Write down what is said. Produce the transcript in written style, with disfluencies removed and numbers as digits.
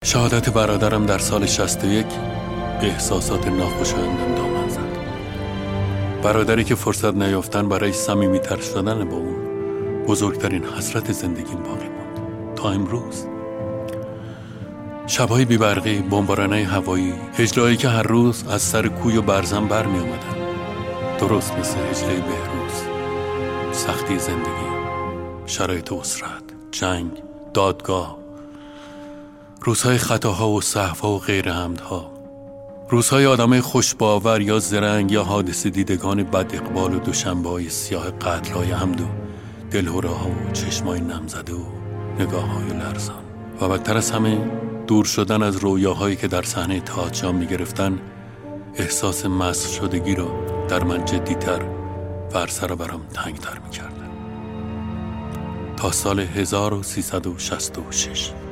شهادت برادرم در سال 61 احساسات ناخوشایندم دامن زد. برادری که فرصت نیافتن برای صمیمی‌تر شدن با اون بزرگترین حسرت زندگیم باقی بود تا امروز. شب‌های بی‌برقی، بمباران‌های هوایی، هجله‌هایی که هر روز از سر کوی و برزن برمی آمدن، درست مثل هجله بهروز. سختی زندگی، شرایط اسرت، جنگ، دادگاه، روزهای خطاها و سهوها و غیر حمدها، روزهای آدمای خوشباور یا زرنگ یا حادثه دیدگان بد اقبال و دوشنبه‌های سیاه قتل‌های عمد و دلهره‌ها و چشمای نمزده و نگاه‌های لرزان و بدتر از همه دور شدن از رویاهایی که در صحنه تئاتر جا می‌گرفتن. احساس مسخ شدگی را در من جدی‌تر و هر سر برام تنگ‌تر می‌کردن. تا سال 1366